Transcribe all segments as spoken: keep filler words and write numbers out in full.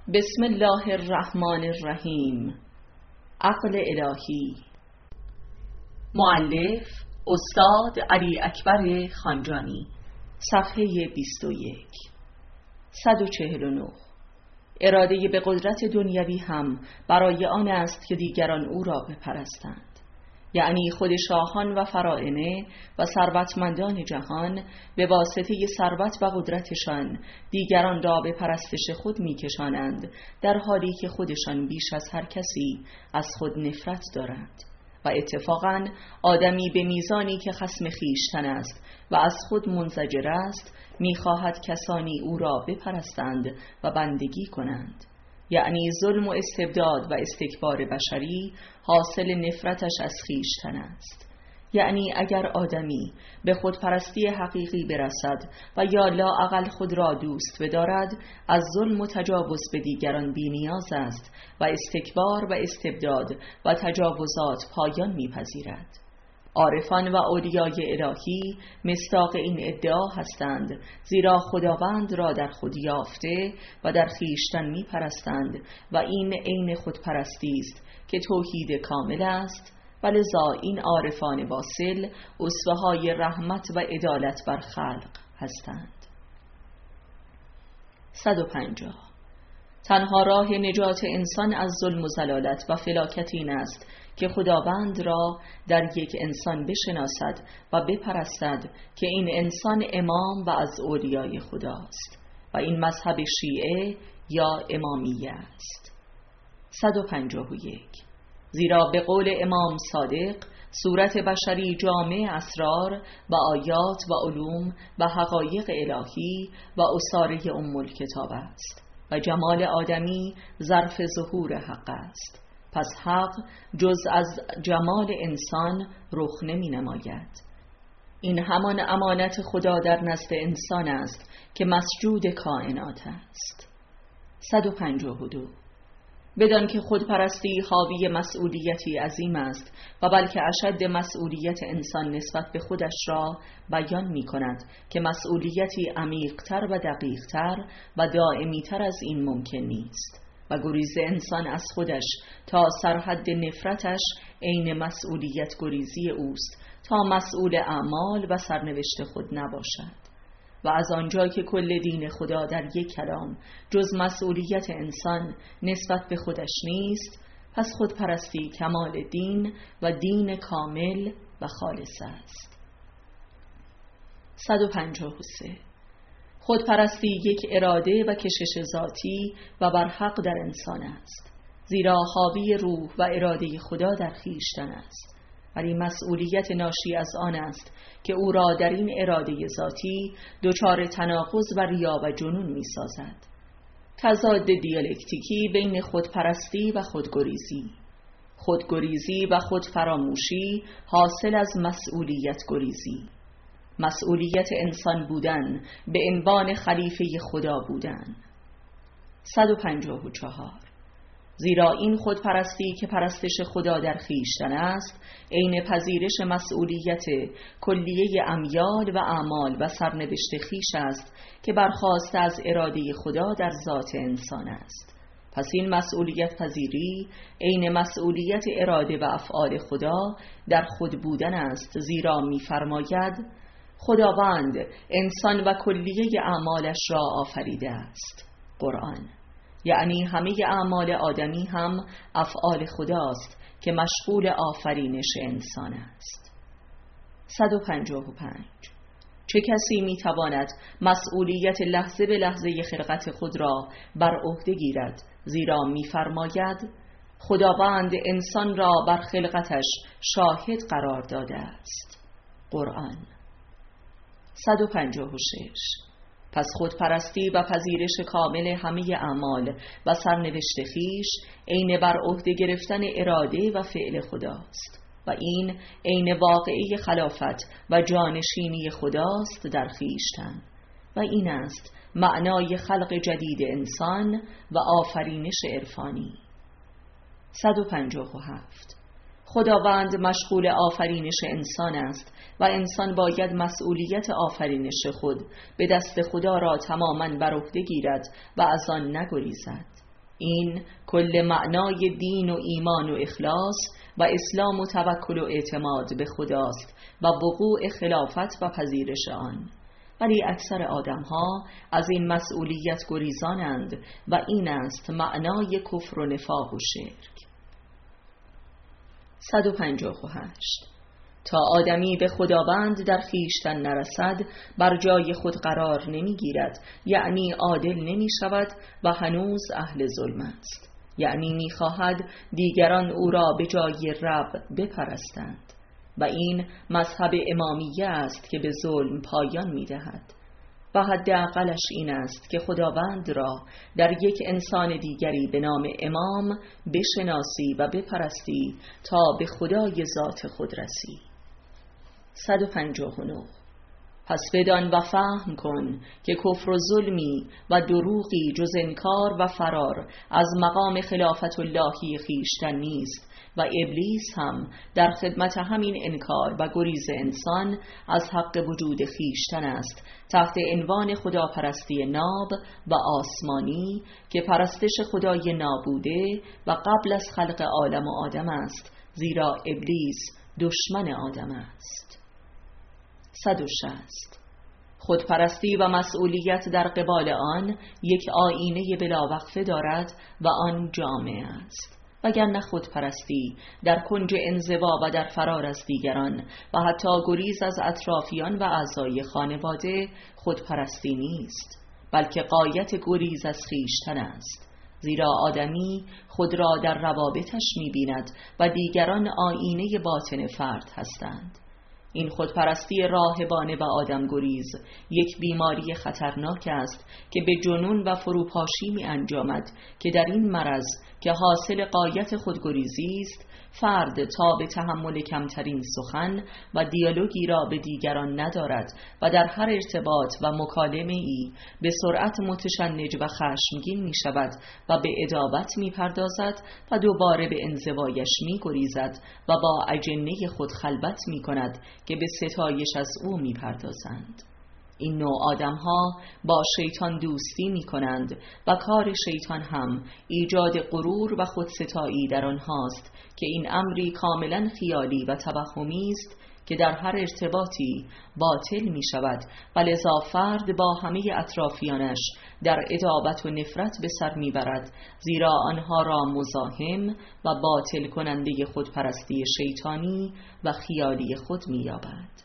بسم الله الرحمن الرحیم. عقل الهی. مؤلف استاد علی اکبر خانجانی. صفحه بیست و یک. صد و چهل و نه. اراده به قدرت دنیوی هم برای آن است که دیگران او را بپرستند، یعنی خود شاهان و فرائنه و ثروتمندان جهان به واسطه ثروت و قدرتشان دیگران را به پرستش خود میکشانند، در حالی که خودشان بیش از هر کسی از خود نفرت دارند. و اتفاقاً آدمی به میزانی که خصم خویشتن است و از خود منزجر است، میخواهد کسانی او را بپرستند و بندگی کنند. یعنی ظلم و استبداد و استکبار بشری حاصل نفرتش از خویشتن است. یعنی اگر آدمی به خودپرستی حقیقی برسد و یا لااقل خود را دوست بدارد، از ظلم و تجاوز به دیگران بی نیاز است و استکبار و استبداد و تجاوزات پایان میپذیرد. عارفان و اولیای الهی مصداق این ادعا هستند، زیرا خداوند را در خود یافته و در خویشتن میپرستند و این عین خودپرستی است که توحید کامل است. و لذا این عارفان واصل اسوه‌های رحمت و عدالت بر خلق هستند. صد و پنجاه. تنها راه نجات انسان از ظلم و ضلالت و فلاکت این است که خداوند را در یک انسان بشناسد و بپرستد که این انسان امام و از اولیای خداست و این مذهب شیعه یا امامیه است. صد و پنجاه و یک. زیرا به قول امام صادق، صورت بشری جامع اسرار و آیات و علوم و حقایق الهی و اساره ام الکتاب است و جمال آدمی ظرف ظهور حق است. پس حق جز از جمال انسان رخ نمی نماید. این همان امانت خدا در نزد انسان است که مسجود کائنات است. صد و پنجاه و دو. بدان که خودپرستی حاوی مسئولیتی عظیم است و بلکه اشد مسئولیت انسان نسبت به خودش را بیان می کند که مسئولیتی عمیق‌تر و دقیق‌تر و دائمی‌تر از این ممکن نیست و گریز انسان از خودش تا سرحد نفرتش عین مسئولیت گریزی اوست تا مسئول اعمال و سرنوشت خود نباشد. و از آنجا که کل دین خدا در یک کلام جز مسئولیت انسان نسبت به خودش نیست، پس خودپرستی کمال دین و دین کامل و خالص است. صد و پنجاه و سه. خودپرستی یک اراده و کشش ذاتی و برحق در انسان است، زیرا حاوی روح و اراده خدا در خویشتن است، ولی مسئولیت ناشی از آن است که او را در این اراده ذاتی دچار تناقض و ریا و جنون می سازد. تضاد دیالکتیکی بین خودپرستی و خودگریزی. خودگریزی و خودفراموشی حاصل از مسئولیت گریزی. مسئولیت انسان بودن به عنوان خلیفه خدا بودن. صد و پنجاه و چهار. زیرا این خودپرستی که پرستش خدا در خویشتن است، عین پذیرش مسئولیت کلیه امیال و اعمال و سرنوشت خویش است که برخاسته از اراده خدا در ذات انسان است. پس این مسئولیت پذیری عین مسئولیت اراده و افعال خدا در خود بودن است، زیرا می‌فرماید خداوند انسان و کلیه اعمالش را آفریده است. قرآن. یعنی همه اعمال آدمی هم افعال خداست که مشغول آفرینش انسان است. صد و پنجاه و پنج. چه کسی میتواند مسئولیت لحظه به لحظه خلقت خود را بر عهده گیرد، زیرا میفرماید خداوند انسان را بر خلقتش شاهد قرار داده است. قرآن. صد و پنجاه و شش. پس خودپرستی و پذیرش کامل همه اعمال و سرنوشت خویش عین بر عهده گرفتن اراده و فعل خداست و این عین واقعه خلافت و جانشینی خداست در خویشتن و این است معنای خلق جدید انسان و آفرینش عرفانی. صد و پنجاه و هفت. خداوند مشغول آفرینش انسان است و انسان باید مسئولیت آفرینش خود به دست خدا را تماماً بر عهده گیرد و از آن نگریزد. این کل معنای دین و ایمان و اخلاص و اسلام و توکل و اعتماد به خداست و وقوع خلافت و پذیرش آن. ولی اکثر آدم‌ها از این مسئولیت گریزانند و این است معنای کفر و نفاق و شرک. صد و پنجاه و هشت. تا آدمی به خداوند در خویشتن نرسد بر جای خود قرار نمیگیرد، یعنی عادل نمی شود و هنوز اهل ظلم است، یعنی می خواهد دیگران او را به جای رب بپرستند و این مذهب امامیه است که به ظلم پایان می دهد و حداقلش این است که خداوند را در یک انسان دیگری به نام امام بشناسی و بپرستی تا به خدای ذات خود رسی. صد و پنجاه و نه. پس بدان و فهم کن که کفر و ظلمی و دروغی جز انکار و فرار از مقام خلافت اللهی خویشتن نیست و ابلیس هم در خدمت همین انکار و گریز انسان از حق وجود خویشتن است، تحت عنوان خداپرستی ناب و آسمانی که پرستش خدای نابوده و قبل از خلق عالم و آدم است، زیرا ابلیس دشمن آدم است. صد و شصت. خودپرستی و مسئولیت در قبال آن یک آیینه بلاوقفه دارد و آن جامعه است، وگرنه خودپرستی در کنج انزوا و در فرار از دیگران و حتی گریز از اطرافیان و اعضای خانواده خودپرستی نیست، بلکه غایت گریز از خویشتن است، زیرا آدمی خود را در روابطش می‌بیند و دیگران آیینه باطن فرد هستند. این خودپرستی راهبانه و آدم گریز یک بیماری خطرناک است که به جنون و فروپاشی می انجامد که در این مرض که حاصل غایت خودگریزی است، فرد تا به تحمل کمترین سخن و دیالوگی را به دیگران ندارد و در هر ارتباط و مکالمه ای به سرعت متشنج و خشمگین می شود و به عداوت می پردازد و دوباره به انزوایش می گریزد و با اجنه خود خلوت می کند که به ستایش از او می پردازند. این نوع آدم ها با شیطان دوستی می کنند و کار شیطان هم ایجاد غرور و خودستایی در آنهاست که این امری کاملا خیالی و توهمی است که در هر ارتباطی باطل می شود و لذا فرد با همه اطرافیانش در عداوت و نفرت به سر می برد، زیرا آنها را مزاحم و باطل کننده خودپرستی شیطانی و خیالی خود می یابد.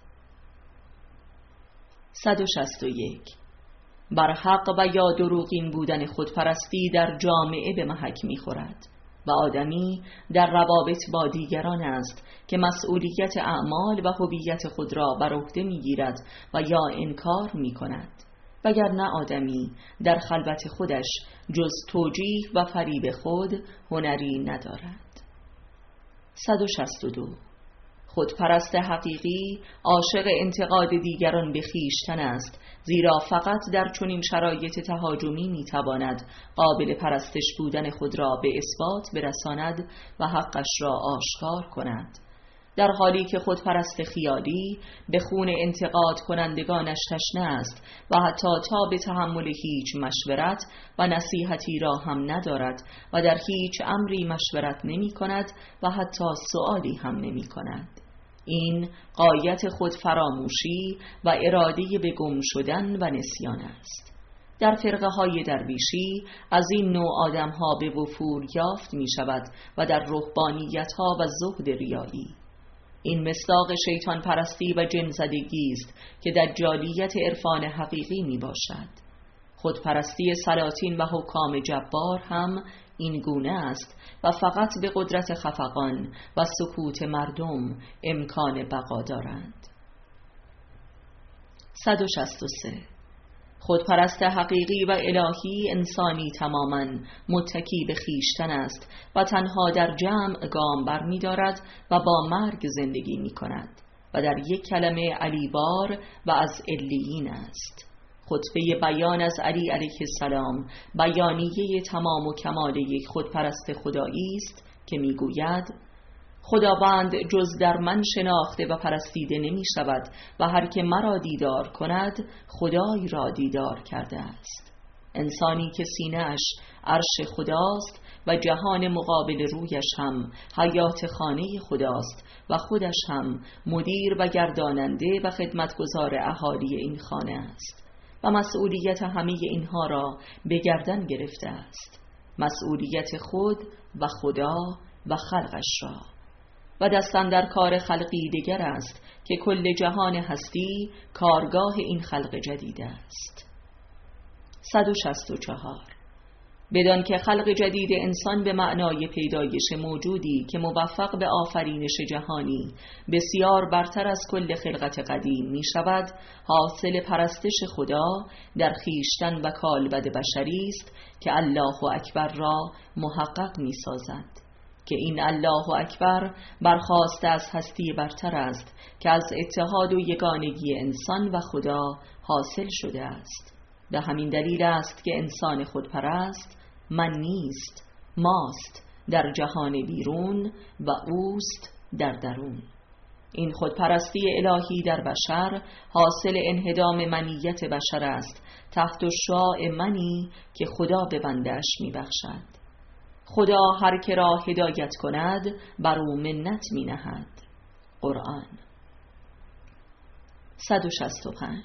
صد و شصت و یک. بر حق و یا دروغین بودن خودپرستی در جامعه به محک می خورد و آدمی در روابط با دیگران است که مسئولیت اعمال و هویت خود را بر عهده می گیرد و یا انکار می کند، وگرنه آدمی در خلوت خودش جز توجیه و فریب خود هنری ندارد. صد و شصت و دو. خودپرست حقیقی عاشق انتقاد دیگران به خویشتن است، زیرا فقط در چنین شرایط تهاجمی میتواند قابل پرستش بودن خود را به اثبات برساند و حقش را آشکار کند، در حالی که خودپرست خیالی به خون انتقاد کنندگانش تشنه است و حتی تا به تحمل هیچ مشورت و نصیحتی را هم ندارد و در هیچ امری مشورت نمی کند و حتی سؤالی هم نمی کند. این غایت خود فراموشی و اراده به گم شدن و نسیان است. در فرقه های درویشی از این نوع آدم ها به وفور یافت می شود و در رهبانیت ها و زهد ریایی. این مصداق شیطان پرستی و جن زدگی است که دجالیت عرفان حقیقی می باشد. خودپرستی سلاطین و حکام جبار هم این گونه است و فقط به قدرت خفقان و سکوت مردم امکان بقا دارند. صد و شصت و سه. خودپرست حقیقی و الهی انسانی تماماً متکی به خویشتن است و تنها در جمع گام بر می دارد و با مرگ زندگی می کند و در یک کلمه علیبار و از علیین است. خطبه بیان از علی علیه السلام بیانیه تمام و کمال یک خودپرست خدایی است که می گوید: خداوند جز در من شناخته و پرستیده نمی شود و هر که مرا دیدار کند خدای را دیدار کرده است. انسانی که سینه‌اش عرش خداست و جهان مقابل رویش هم حیات خانه خداست و خودش هم مدیر و گرداننده و خدمتگزار اهالی این خانه است و مسئولیت همه اینها را به گردن گرفته است، مسئولیت خود و خدا و خلقش را. و دستن در کار خلقی دیگر است که کل جهان هستی کارگاه این خلق جدید است. صد و شصت و چهار. بدان که خلق جدید انسان به معنای پیدایش موجودی که موفق به آفرینش جهانی بسیار برتر از کل خلقت قدیم می شود، حاصل پرستش خدا در خیشتن و کالبد بشری است که الله اکبر را محقق می سازد، که این الله اکبر برخاسته از هستی برتر است که از اتحاد و یگانگی انسان و خدا حاصل شده است. به همین دلیل است که انسان خودپرست من نیست، ماست در جهان بیرون و اوست در درون. این خودپرستی الهی در بشر حاصل انهدام منیت بشر است تحت شعاع منی که خدا به بنده‌اش می‌بخشد. خدا هر که را هدایت کند بر او منت می نهد. قرآن. صد و شصت و پنج.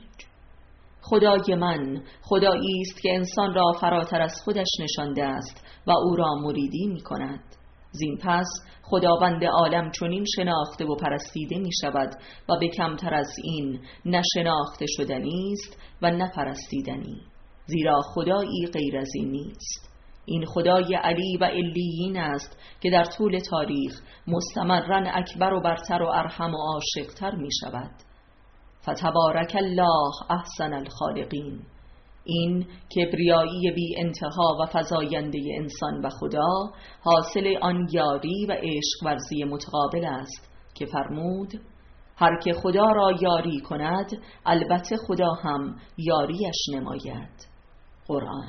خدای من خدایی است که انسان را فراتر از خودش نشانده است و او را مریدی می کند. زین پس خداوند عالم چنین شناخته و پرستیده می شود و به کمتر از این نه شناخته شدنی است و نه پرستیدنی، زیرا خدایی غیر از این نیست. این خدای علی و علیین است که در طول تاریخ مستمرن اکبر و برتر و ارحم و عاشقتر می شود. فتبارک الله احسن الخالقین. این کبریایی بی انتها و فزاینده انسان و خدا حاصل آن یاری و عشق ورزی متقابل است که فرمود هر که خدا را یاری کند البته خدا هم یاریش نماید. قرآن.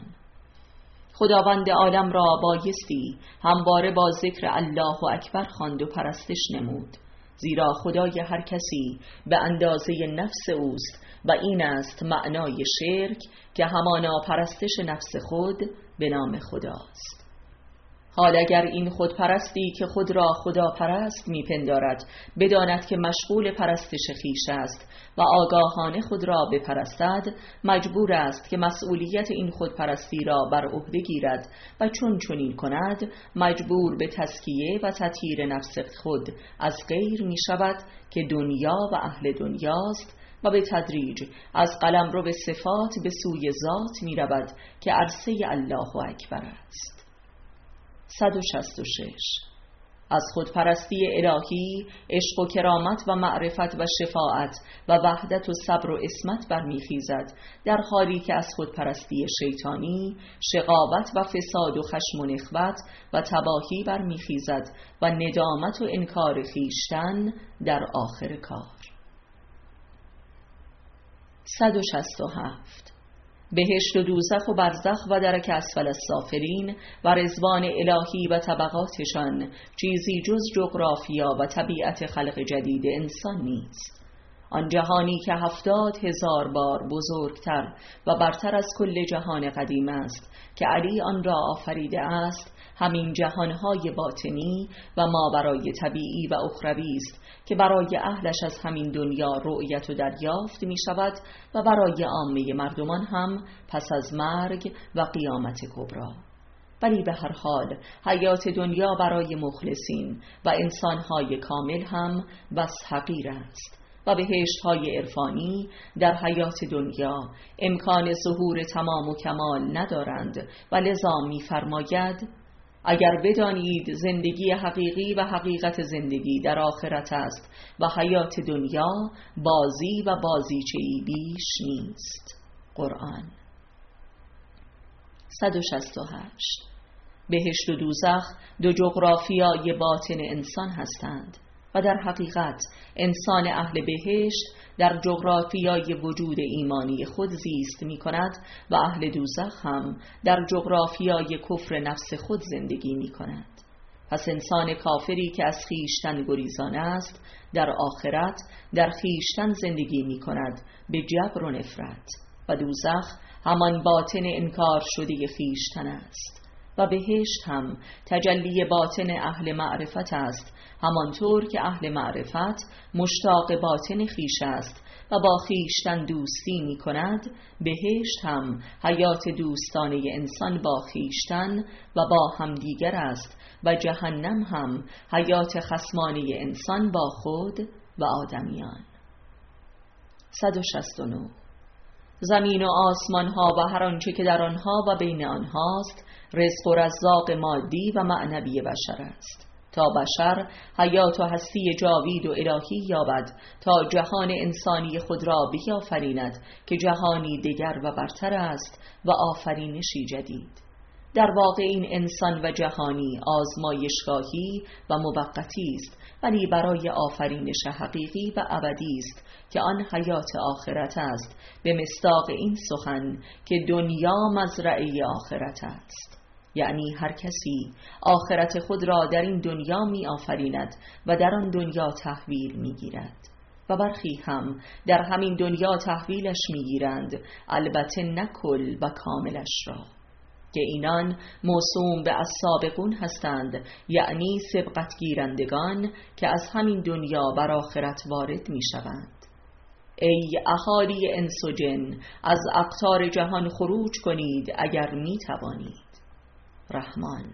خداوند عالم را بایستی همواره با ذکر الله اکبر خواند و پرستش نمود، زیرا خدای هر کسی به اندازه نفس اوست و این است معنای شرک که همانا پرستش نفس خود به نام خداست. حال اگر این خودپرستی که خود را خدا پرست میپندارد بداند که مشغول پرستش خویش است و آگاهانه خود را بپرستد، مجبور است که مسئولیت این خودپرستی را بر عهده گیرد و چون چنین کند مجبور به تزکیه و تطهیر نفس خود از غیر می شود که دنیا و اهل دنیاست و به تدریج از قلمرو به صفات به سوی ذات می رود که عرصه الله اکبر است. صد و شصت و شش. از خودپرستی الهی عشق و کرامت و معرفت و شفاعت و وحدت و صبر و عصمت برمیخیزد، در حالی که از خودپرستی شیطانی شقاوت و فساد و خشم و نخوت و تباهی برمیخیزد و ندامت و انکار خویشتن در آخر کار. صد و شصت و هفت. بهشت و دوزخ و برزخ و درک اسفل السافلین و رضوان الهی و طبقاتشان چیزی جز جغرافیا و طبیعت خلق جدید انسان نیست. آن جهانی که هفتاد هزار بار بزرگتر و برتر از کل جهان قدیم است که علی آن را آفریده است، همین جهانهای باطنی و ماورای طبیعی و اخروی است که برای اهلش از همین دنیا رؤیت و دریافت می شود و برای عامه مردمان هم پس از مرگ و قیامت کبری. ولی به هر حال حیات دنیا برای مخلصین و انسانهای کامل هم بس حقیر است و بهشت‌های عرفانی در حیات دنیا امکان ظهور تمام و کمال ندارند و لذا می‌فرماید اگر بدانید زندگی حقیقی و حقیقت زندگی در آخرت است و حیات دنیا بازی و بازیچه‌ای بیش نیست. قرآن. صد و شصت و هشت. بهشت و دوزخ دو جغرافیای باطن انسان هستند و در حقیقت انسان اهل بهشت در جغرافیای وجود ایمانی خود زیست می کند و اهل دوزخ هم در جغرافیای کفر نفس خود زندگی می کند. پس انسان کافری که از خیشتن گریزان است در آخرت در خیشتن زندگی می کند به جبر و نفرت، و دوزخ همان باطن انکار شده خویشتن است و بهشت هم تجلی باطن اهل معرفت است، همانطور که اهل معرفت مشتاق باطن خویش است و با خویشتن دوستی می کند. بهشت هم حیات دوستانه انسان با خویشتن و با همدیگر است و جهنم هم حیات خصمانه انسان با خود و آدمیان. صد و شصت و نه. زمین و آسمان ها و هر آنچه که در آنها و بین آنهاست رزق و رزاق مادی و معنوی بشر است، تا بشر حیات و هستی جاوید و الهی یابد، تا جهان انسانی خود را بیافریند که جهانی دیگر و برتر است و آفرینشی جدید. در واقع این انسان و جهانی آزمایشگاهی و موقتی است، ولی برای آفرینش حقیقی و ابدی است که آن حیات آخرت است، به مصداق این سخن که دنیا مزرعه آخرت است. یعنی هر کسی آخرت خود را در این دنیا می آفریند و در آن دنیا تحویل می گیرد و برخی هم در همین دنیا تحویلش می گیرند، البته نه کل و کاملش را، که اینان موسوم به السابقون هستند، یعنی سبقت گیرندگان که از همین دنیا بر آخرت وارد می شوند. ای اهالی انس و جن، از اقطار جهان خروج کنید اگر می توانید. رحمان.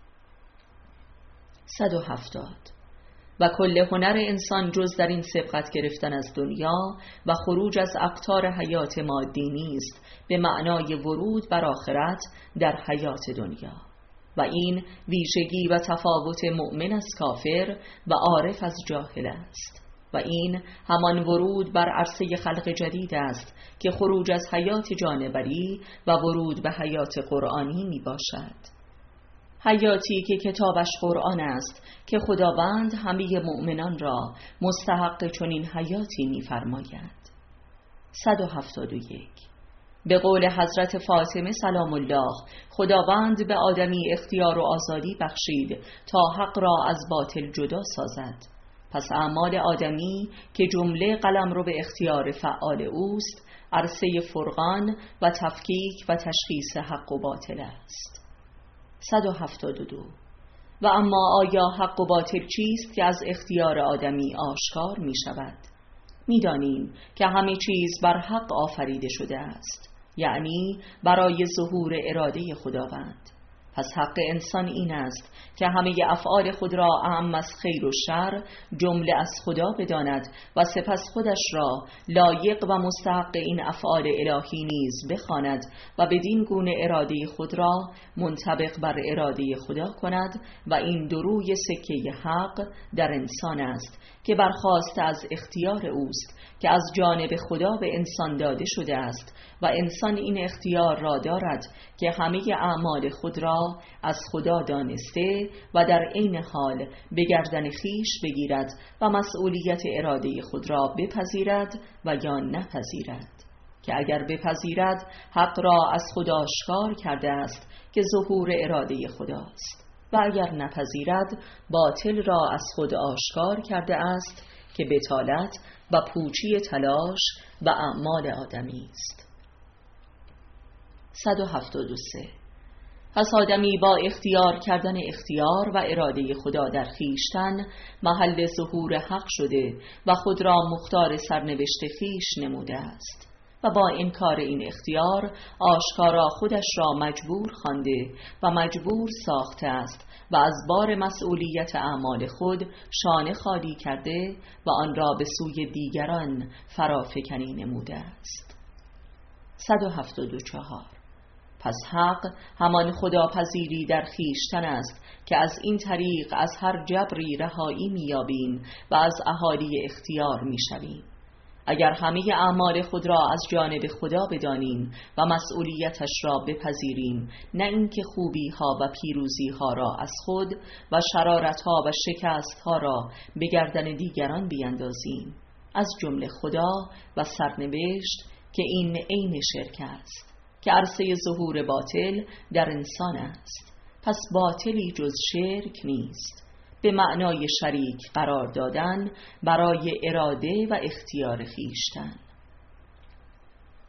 صد و هفتاد. و کل هنر انسان جز در این سبقت گرفتن از دنیا و خروج از اقطار حیات مادی نیست، به معنای ورود بر آخرت در حیات دنیا، و این ویژگی و تفاوت مؤمن از کافر و عارف از جاهل است، و این همان ورود بر عرصه خلق جدید است که خروج از حیات جانوری و ورود به حیات قرآنی می باشد. حیاتی که کتابش قرآن است که خداوند همه مؤمنان را مستحق چنین حیاتی می فرماید. صد و هفتاد و یک. به قول حضرت فاطمه سلام الله، خداوند به آدمی اختیار و آزادی بخشید تا حق را از باطل جدا سازد. پس اعمال آدمی که جمله قلمرو به اختیار فعال اوست، عرصه فرقان و تفکیک و تشخیص حق و باطل است. صد و هفتاد و دو. و اما آیا حق و باطل چیست که از اختیار آدمی آشکار می شود؟ می دانیم که همه چیز بر حق آفریده شده است، یعنی برای ظهور اراده خداوند. پس حق انسان این است که همه افعال خود را اعم از خیر و شر جمله از خدا بداند و سپس خودش را لایق و مستحق این افعال الهی نیز بخواند و بدین گونه اراده خود را منطبق بر اراده خدا کند، و این دروی سکه حق در انسان است که برخواست از اختیار اوست که از جانب خدا به انسان داده شده است، و انسان این اختیار را دارد که همه اعمال خود را از خدا دانسته و در عین حال به گردن خیش بگیرد و مسئولیت اراده خود را بپذیرد و یا نپذیرد، که اگر بپذیرد حق را از خدا آشکار کرده است که ظهور اراده خداست، و اگر نپذیرد باطل را از خود آشکار کرده است که بطالت و پوچی تلاش و اعمال آدمی است. صد و هفتاد و سه. پس آدمی با اختیار کردن اختیار و اراده خدا در خویشتن محل ظهور حق شده و خود را مختار سرنوشت خویش نموده است، و با انکار این اختیار آشکارا خودش را مجبور خوانده و مجبور ساخته است و از بار مسئولیت اعمال خود شانه خالی کرده و آن را به سوی دیگران فرافکنی نموده است. صد و هفتاد و چهار. پس حق همان خداپذیری در خویشتن است که از این طریق از هر جبری رهایی می‌یابیم و از اهالی اختیار می‌شویم. اگر همه اعمال خود را از جانب خدا بدانیم و مسئولیتش را بپذیریم، نه اینکه خوبی ها و پیروزی ها را از خود و شرارت ها و شکست ها را به گردن دیگران بیندازیم، از جمله خدا و سرنوشت که این عین شرک است، که عرصه ظهور باطل در انسان است. پس باطلی جز شرک نیست، به معنای شریک قرار دادن برای اراده و اختیار خویشتن.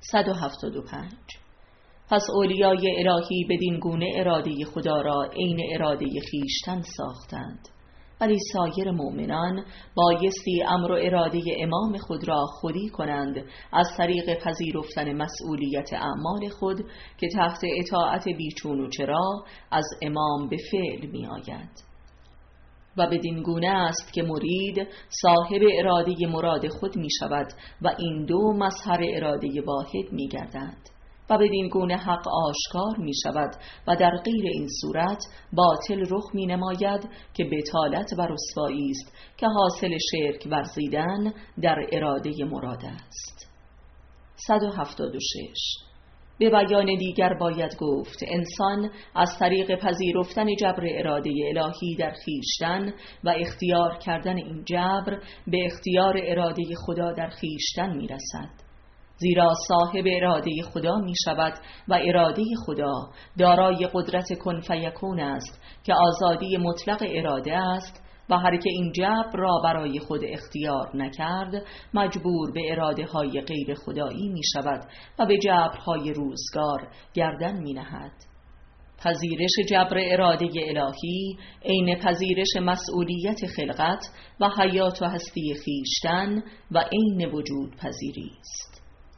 صد و هفتاد و پنج. پس اولیای الهی بدین گونه اراده خدا را عین اراده خیشتن ساختند، ولی سایر مؤمنان بایستی امر و اراده امام خود را خودی کنند از طریق پذیرفتن مسئولیت اعمال خود که تحت اطاعت بیچون و چرا از امام به فعل می آید. و بدین گونه است که مرید صاحب اراده مراد خود می شود و این دو مظهر اراده واحد می گردند. و بدین گونه حق آشکار می شود و در غیر این صورت باطل رخ می نماید که بطالت و رسوایی است که حاصل شرک ورزیدن در اراده مراد است. صد و هفتاد و شش. به بیان دیگر باید گفت انسان از طریق پذیرفتن جبر اراده الهی در خویشتن و اختیار کردن این جبر به اختیار اراده خدا در خویشتن می رسد، زیرا صاحب اراده خدا می شود و اراده خدا دارای قدرت کن فیکون است که آزادی مطلق اراده است و هر که این جبر را برای خود اختیار نکرد مجبور به اراده های غیر خدایی می شود و به جبرهای روزگار گردن می نهد. پذیرش جبر اراده الهی عین پذیرش مسئولیت خلقت و حیات و هستی خویشتن و عین وجود پذیری است.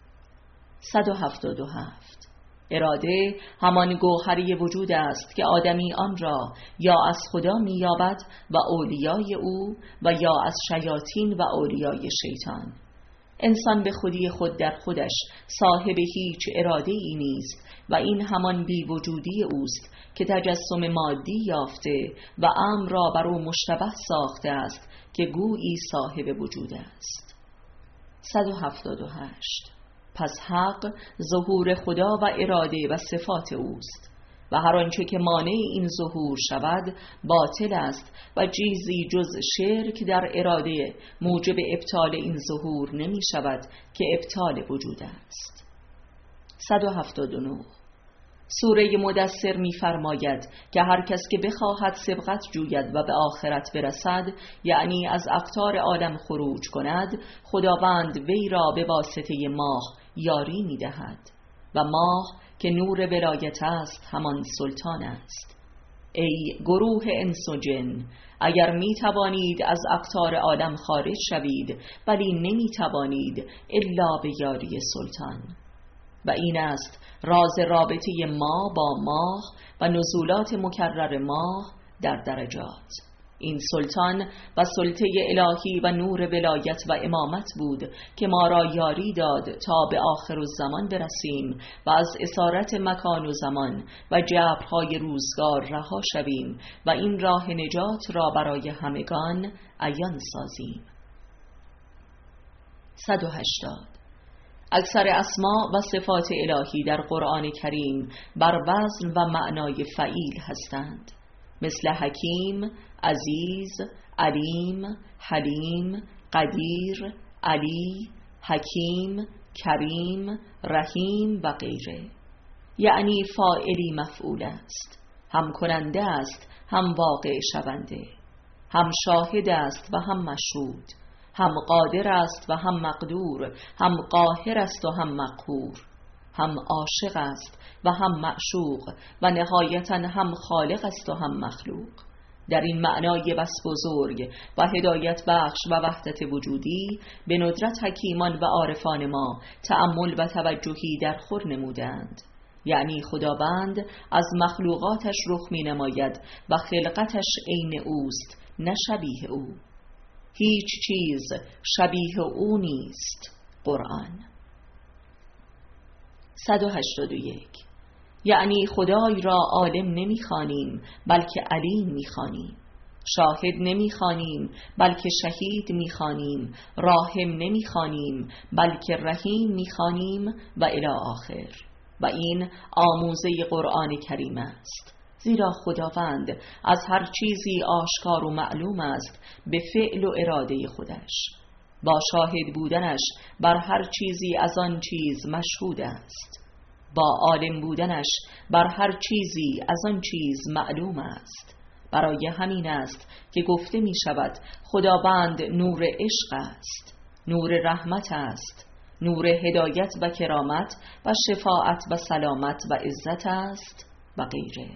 صد و هفتاد و هفت. اراده همان گوهری وجود است که آدمی آن را یا از خدا می‌یابد و اولیای او و یا از شیاطین و اولیای شیطان. انسان به خودی خود در خودش صاحب هیچ اراده ای نیست و این همان بی وجودی اوست که تجسم مادی یافته و امر را بر او مشتبه ساخته است که گویی صاحب وجود است. صد و هفتاد و هشت. پس حق ظهور خدا و اراده و صفات اوست و هر آنچه که مانع این ظهور شود باطل است و چیزی جز شرک در اراده موجب ابطال این ظهور نمی شود که ابطال وجود است. صد و هفتاد و نه. سوره مدثر می فرماید که هر کس که بخواهد سبقت جوید و به آخرت برسد، یعنی از اقطار عالم خروج کند، خداوند وی را به واسطه ماه یاری می دهد و ماه که نور ولایت است همان سلطان است. ای گروه انس و جن، اگر می توانید از اقطار عالم خارج شوید ولی نمی توانید الا به یاری سلطان. و این است راز رابطه ما با ماه و نزولات مکرر ماه در درجات. این سلطان و سلطه الهی و نور ولایت و امامت بود که ما را یاری داد تا به آخر الزمان برسیم و از اسارت مکان و زمان و جبرهای روزگار رها شویم و این راه نجات را برای همگان عیان سازیم. صد و هشتاد. اکثر اسما و صفات الهی در قرآن کریم بر وزن و معنای فعیل هستند، مثل حکیم، عزیز، علیم، حلیم، قدیر، علی، حکیم، کریم، رحیم و غیره. یعنی فاعلی مفعول است، هم کننده است هم واقع شونده، هم شاهد است و هم مشهود، هم قادر است و هم مقدور، هم قاهر است و هم مقهور، هم عاشق است و هم معشوق و نهایتاً هم خالق است و هم مخلوق. در این معنای بس بزرگ و هدایت بخش و وحدت وجودی به ندرت حکیمان و عارفان ما تأمل و توجهی در خور نمودند. یعنی خداوند از مخلوقاتش رخ می نماید و خلقتش عین اوست نه شبیه او. هیچ چیز شبیه او نیست. قرآن. صد و هشتاد و یک. یعنی خدای را عالم نمی خوانیم بلکه علیم می خوانیم، شاهد نمی خوانیم بلکه شهید می خوانیم، راحم نمی خوانیم بلکه رحیم می خوانیم و الی آخر. و این آموزه قرآن کریم است، زیرا خداوند از هر چیزی آشکار و معلوم است به فعل و اراده خودش، با شاهد بودنش بر هر چیزی از آن چیز مشهود است، با عالم بودنش بر هر چیزی از آن چیز معلوم است. برای همین است که گفته می شود خداوند نور عشق است، نور رحمت است، نور هدایت و کرامت و شفاعت و سلامت و عزت است و غیره.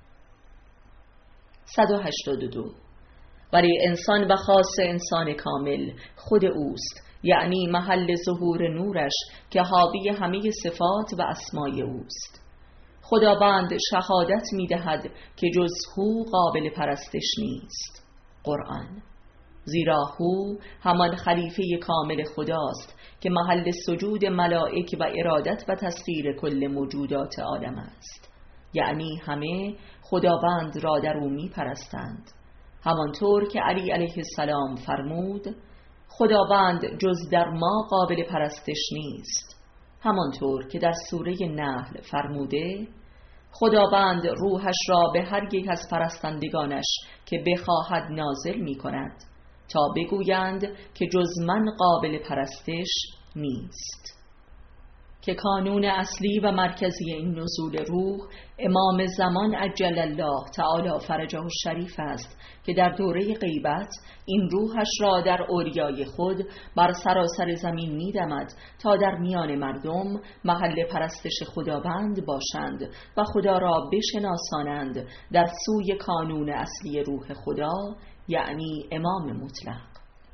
صد و هشتاد و دو. ولی انسان و خاص انسان کامل خود اوست، یعنی محل ظهور نورش که حاوی همه صفات و اسمای اوست. خداوند شهادت می دهد که جز هو قابل پرستش نیست. قرآن. زیرا هو همان خلیفه کامل خداست که محل سجود ملائک و ارادت و تسخیر کل موجودات عالم است، یعنی همه خداوند را در او می پرستند. همانطور که علی علیه السلام فرمود خداوند جز در ما قابل پرستش نیست، همانطور که در سوره نحل فرموده خداوند روحش را به هر یک از پرستندگانش که بخواهد نازل می کند تا بگویند که جز من قابل پرستش نیست. که کانون اصلی و مرکزی این نزول روح امام زمان عجل الله تعالی فرجه الشریف است که در دوره غیبت این روحش را در اولیای خود بر سراسر زمین می‌دمد تا در میان مردم محل پرستش خداوند باشند و خدا را بشناسانند در سوی کانون اصلی روح خدا، یعنی امام مطلق.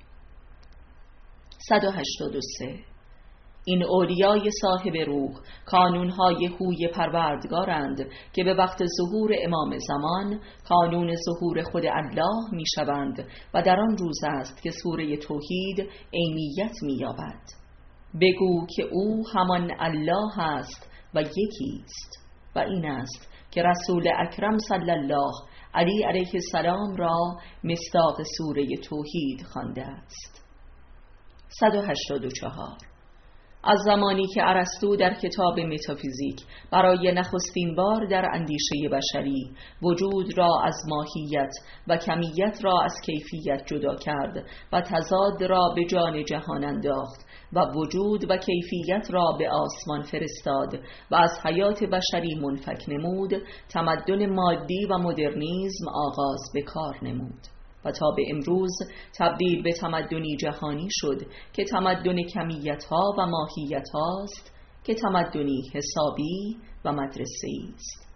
صد و هشتاد و سه. این اولیای صاحب روح کانونهای هوی پروردگارند که به وقت ظهور امام زمان کانون ظهور خود الله می شوند و در آن روز است که سوره توحید عینیت می یابد. بگو که او همان الله است و یکی است، و این است که رسول اکرم صلی الله علی علیه السلام را مصداق سوره توحید خوانده است. صد و هشتاد و چهار. از زمانی که ارسطو در کتاب متافیزیک برای نخستین بار در اندیشه بشری وجود را از ماهیت و کمیت را از کیفیت جدا کرد و تضاد را به جان جهان انداخت و وجود و کیفیت را به آسمان فرستاد و از حیات بشری منفک نمود، تمدن مادی و مدرنیسم آغاز به کار نمود و تا به امروز تبدیل به تمدنی جهانی شد که تمدن کمیت‌ها و ماهیت‌ها است، که تمدنی حسابی و مدرسه‌ای است.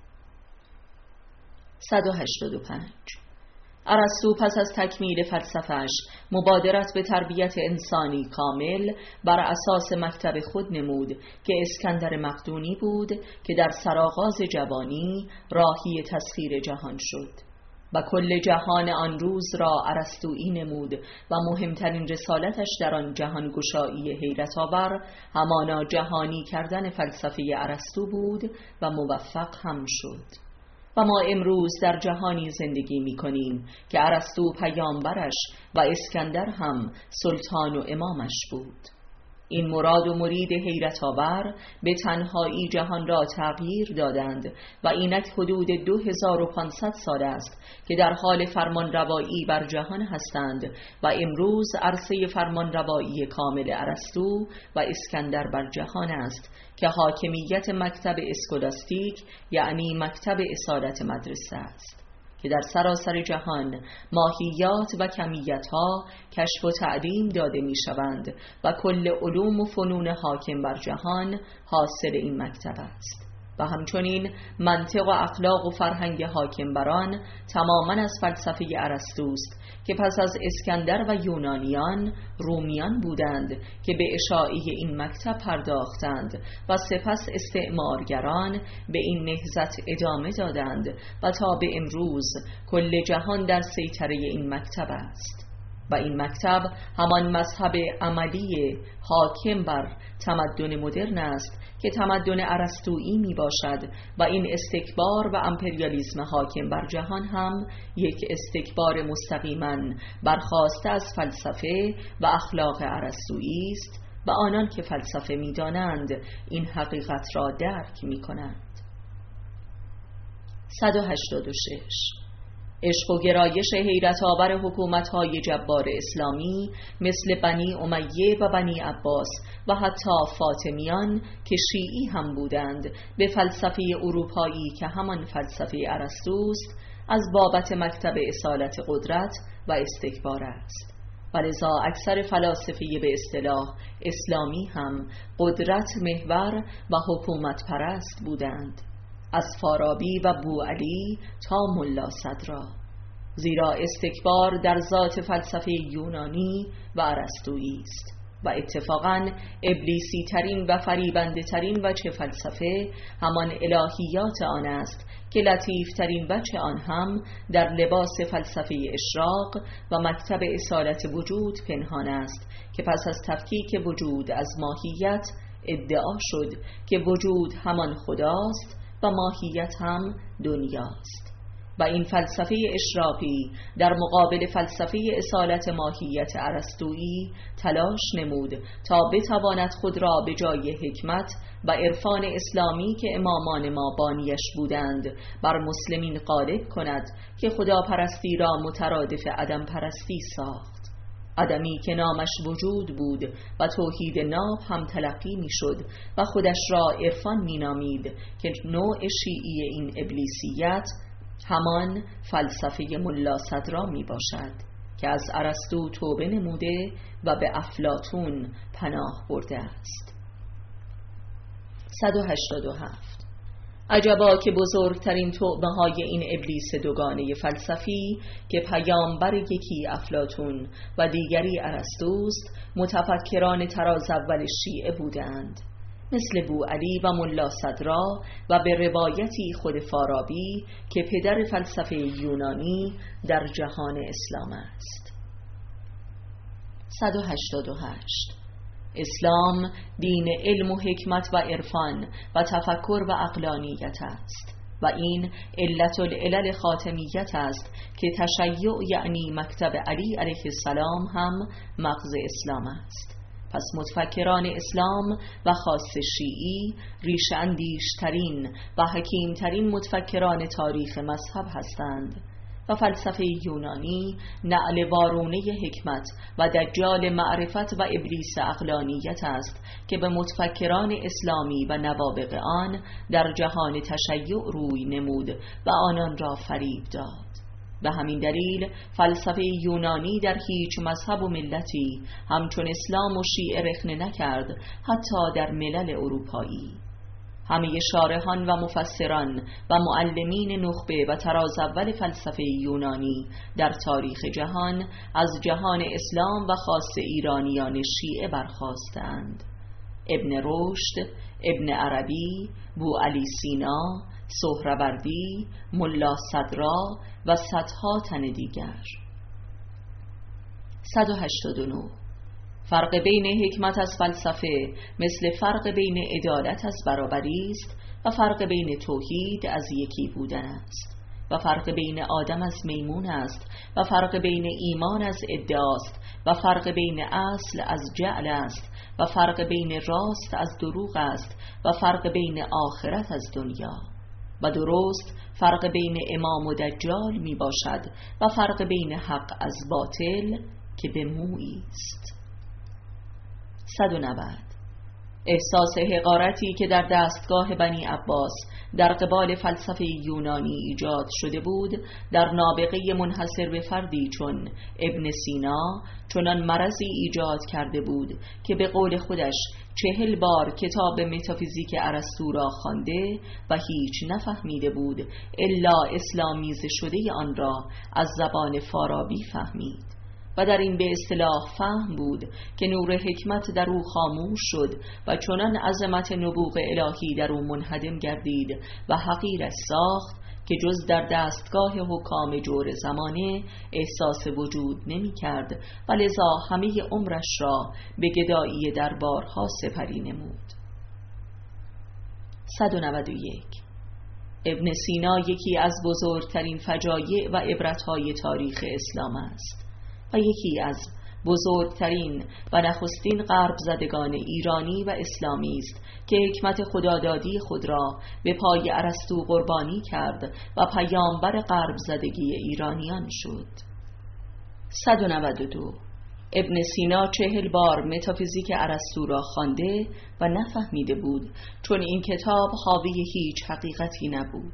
صد و هشتاد و پنج. ارسطو پس از تکمیل فلسفه‌اش مبادرت به تربیت انسانی کامل بر اساس مکتب خود نمود که اسکندر مقدونی بود که در سرآغاز جوانی راهی تسخیر جهان شد و کل جهان آن روز را ارسطویی نمود و مهمترین رسالتش در آن جهان گشایی حیرت آور همانا جهانی کردن فلسفه ارسطو بود و موفق هم شد. و ما امروز در جهانی زندگی می کنیم که ارسطو پیامبرش و اسکندر هم سلطان و امامش بود. این مراد و مرید حیرت آور به تنهایی جهان را تغییر دادند و اینک حدود دو هزار و پانصد سال است که در حال فرمان روایی بر جهان هستند و امروز عرصه فرمان روایی کامل ارسطو و اسکندر بر جهان است که حاکمیت مکتب اسکولاستیک، یعنی مکتب اصالت مدرسه است که در سراسر جهان ماهیات و کمیت‌ها کشف و تعلیم داده می‌شوند و کل علوم و فنون حاکم بر جهان حاصل این مکتب است و همچنین منطق و اخلاق و فرهنگ حاکم بر آن تماماً از فلسفه ارسطوست که پس از اسکندر و یونانیان رومیان بودند که به اشاعه این مکتب پرداختند و سپس استعمارگران به این نهضت ادامه دادند و تا به امروز کل جهان در سیطره این مکتب است و این مکتب همان مذهب عملی حاکم بر تمدن مدرن است که تمدن ارسطویی می باشد و این استکبار و امپریالیسم حاکم بر جهان هم یک استکبار مستقیما برخاسته از فلسفه و اخلاق ارسطویی است و آنان که فلسفه می دانند این حقیقت را درک می کنند. صد و هشتاد و شش. عشق و گرایش حیرت آور حکومت‌های جبار اسلامی مثل بنی امیه و بنی عباس و حتی فاطمیان که شیعی هم بودند به فلسفه اروپایی که همان فلسفه ارسطوست از بابت مکتب اصالت قدرت و استکبار است ولذا اکثر فلاسفه به اصطلاح اسلامی هم قدرت محور و حکومت پرست بودند، از فارابی و بوعلی تا ملا صدرا، زیرا استکبار در ذات فلسفه یونانی و ارسطویی است و اتفاقاً ابلیسی ترین و فریبنده ترین وجه فلسفه همان الهیات آن است که لطیف ترین وجه آن هم در لباس فلسفه اشراق و مکتب اصالت وجود پنهان است که پس از تفکیک وجود از ماهیت ادعا شد که وجود همان خداست و ماهیت هم دنیاست. و این فلسفه اشراقی در مقابل فلسفه اصالت ماهیت ارسطویی تلاش نمود تا بتواند خود را به جای حکمت و عرفان اسلامی که امامان ما بانیش بودند بر مسلمین غالب کند که خداپرستی را مترادف عدم پرستی ساخت، عدمی که نامش وجود بود و توحید ناب هم تلقی می شد و خودش را عرفان می نامید که نوع شیعی این ابلیسیت همان فلسفه ملا صدرا می باشد که از ارسطو توبه نموده و به افلاطون پناه برده است. صد و هشتاد و هفت. عجبا که بزرگترین توبه های این ابلیس دوگانه فلسفی که پیامبر یکی افلاطون و دیگری ارسطوست متفکران طراز اول شیعه بودند، مثل بوعلی و ملا صدرا و به روایتی خود فارابی که پدر فلسفه یونانی در جهان اسلام است. صد و هشتاد و هشت. اسلام دین علم و حکمت و عرفان و تفکر و عقلانیت است و این علت العلل خاتمیت است که تشیع یعنی مکتب علی علیه السلام هم مغز اسلام است. پس متفکران اسلام و خاص شیعی ریشه اندیشترین و حکیمترین متفکران تاریخ مذهب هستند و فلسفه یونانی نعل وارونه حکمت و دجال معرفت و ابلیس عقلانیت است که به متفکران اسلامی و نوابغ آن در جهان تشیع روی نمود و آنان را فریب داد. به همین دلیل فلسفه یونانی در هیچ مذهب و ملتی همچون اسلام و شیعه رخنه نکرد، حتی در ملل اروپایی. همه شارحان و مفسران و معلمین نخبه و طراز اول فلسفه یونانی در تاریخ جهان از جهان اسلام و خاص ایرانیان شیعه برخاستند: ابن رشد، ابن عربی، بوعلی سینا، سهروردی، ملا صدرا و صدها تن دیگر. صد و هشتاد و نه. فرق بین حکمت از فلسفه مثل فرق بین عدالت از برابری است و فرق بین توحید از یکی بودن است و فرق بین آدم از میمون است و فرق بین ایمان از ادعاست و فرق بین اصل از جعل است و فرق بین راست از دروغ است و فرق بین آخرت از دنیا و درست فرق بین امام و دجال می باشد و فرق بین حق از باطل که به مویی است. صد و نود. احساس حقارتی که در دستگاه بنی عباس در قبال فلسفه یونانی ایجاد شده بود در نابغه منحصر به فردی چون ابن سینا چنان مرضی ایجاد کرده بود که به قول خودش چهل بار کتاب متافیزیک ارسطو را خوانده و هیچ نفهمیده بود الا اسلامیزه شده آن را از زبان فارابی فهمید و در این به اصطلاح فهم بود که نور حکمت در او خاموش شد و چنان عظمت نبوغ الهی در او منهدم گردید و حقیرش ساخت که جز در دستگاه حکام جور زمانه احساس وجود نمی کرد و لذا همه عمرش را به گدایی دربارها سپری نمود. صد و نود و یک. ابن سینا یکی از بزرگترین فجایع و عبرتهای تاریخ اسلام است و یکی از بزرگترین و نخستین غرب زدگان ایرانی و اسلامی است که حکمت خدادادی خود را به پای ارسطو قربانی کرد و پیامبر غرب زدگی ایرانیان شد. صد و نود و دو. ابن سینا چهل بار متافیزیک ارسطو را خوانده و نفهمیده بود چون این کتاب حاوی هیچ حقیقتی نبود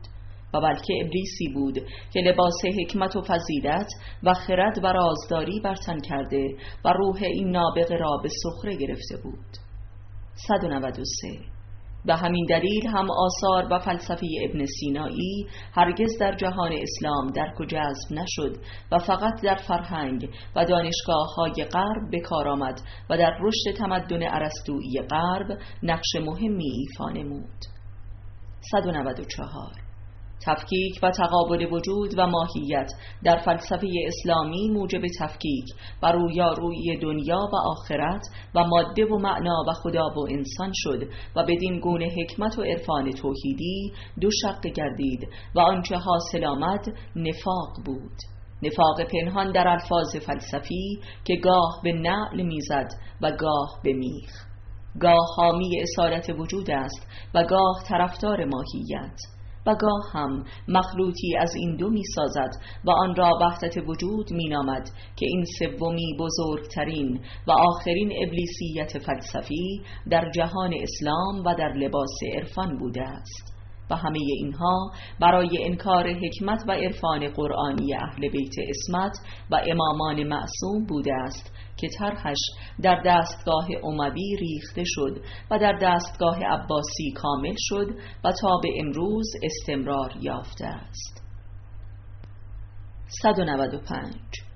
و بلکه ابلیسی بود که لباس حکمت و فضیلت و خرد و رازداری بر تن کرده و روح این نابغه را به سخره گرفته بود. صد و نود و سه. به همین دلیل هم آثار و فلسفه ابن سینایی هرگز در جهان اسلام درک و جذب نشد و فقط در فرهنگ و دانشگاه‌های غرب به کار آمد و در رشد تمدن ارسطویی غرب نقش مهمی ایفا نمود. صد و نود و چهار. تفکیک و تقابل وجود و ماهیت در فلسفه اسلامی موجب تفکیک و رویارویی دنیا و آخرت و ماده و معنا و خدا و انسان شد و بدین گونه حکمت و عرفان توحیدی دو شق گردید و آنچه حاصل آمد نفاق بود. نفاق پنهان در الفاظ فلسفی که گاه به نعل میزد و گاه به میخ، گاه حامی اصالت وجود است و گاه طرفدار ماهیت، و گاه هم مخلوطی از این دو می سازد و آن را وحدت وجود می نامد که این سومی بزرگترین و آخرین ابلیسیت فلسفی در جهان اسلام و در لباس عرفان بوده است. و همه اینها برای انکار حکمت و عرفان قرآنی اهل بیت عصمت و امامان معصوم بوده است که طرحش در دستگاه اموی ریخته شد و در دستگاه عباسی کامل شد و تا به امروز استمرار یافته است. صد و نود و پنج.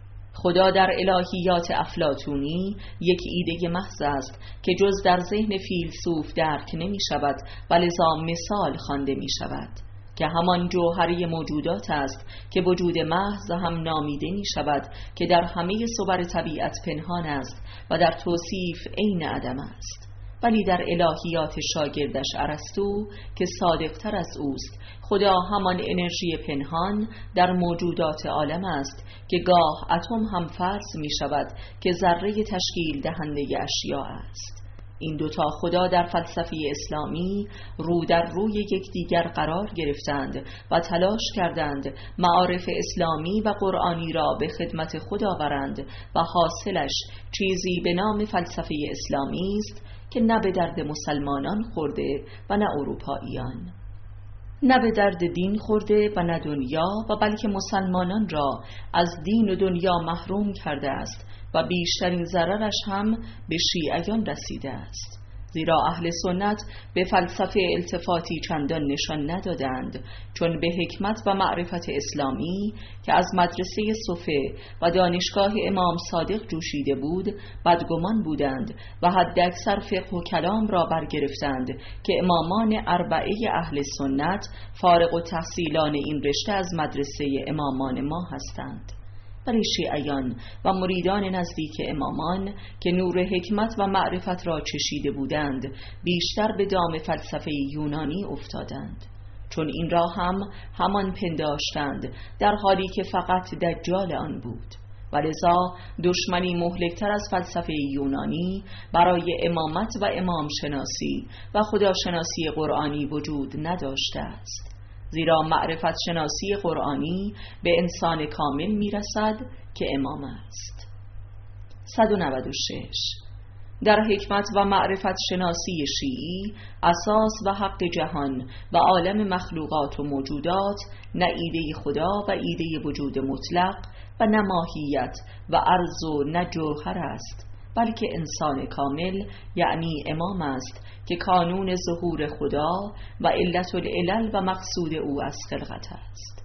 خدا در الهیات افلاطونی یک ایده محض است که جز در ذهن فیلسوف درک نمی شود و لذا مثال خوانده می شود، که همان جوهری موجودات است که وجود محض هم نامیده می شود، که در همه صور طبیعت پنهان است و در توصیف عین عدم است. ولی در الهیات شاگردش ارسطو که صادقتر از اوست، خدا همان انرژی پنهان در موجودات عالم است که گاه اتم هم فرض می شود که ذره تشکیل دهنده اشیاء است. این دوتا خدا در فلسفه اسلامی رو در روی یکدیگر قرار گرفتند و تلاش کردند معارف اسلامی و قرآنی را به خدمت خود آورند و حاصلش چیزی به نام فلسفه اسلامی است که نه به درد مسلمانان خورده و نه اروپاییان، نه به درد دین خورده و نه دنیا، و بلکه مسلمانان را از دین و دنیا محروم کرده است و بیشترین ضررش هم به شیعیان رسیده است. زیرا اهل سنت به فلسفه التفاتی چندان نشان ندادند، چون به حکمت و معرفت اسلامی که از مدرسه صفه و دانشگاه امام صادق جوشیده بود بدگمان بودند و حد اکثر فقه و کلام را برگرفتند که امامان اربعه اهل سنت فارغ التحصیلان این رشته از مدرسه امامان ما هستند. ولی شیعیان و مریدان نزدیک امامان که نور حکمت و معرفت را چشیده بودند بیشتر به دام فلسفه یونانی افتادند، چون این را هم همان پنداشتند در حالی که فقط دجال آن بود، ولذا دشمنی مهلکتر از فلسفه یونانی برای امامت و امام شناسی و خداشناسی قرآنی وجود نداشته است. زیرا معرفت شناسی قرآنی به انسان کامل میرسد که امام است. صد و نود و شش. در حکمت و معرفت شناسی شیعی اساس و حق جهان و عالم مخلوقات و موجودات نه ایده خدا و ایده وجود مطلق و نه ماهیت و عرض و نه جوهر است، بلکه انسان کامل یعنی امام است که کانون ظهور خدا و علت العلل و مقصود او از خلقت است.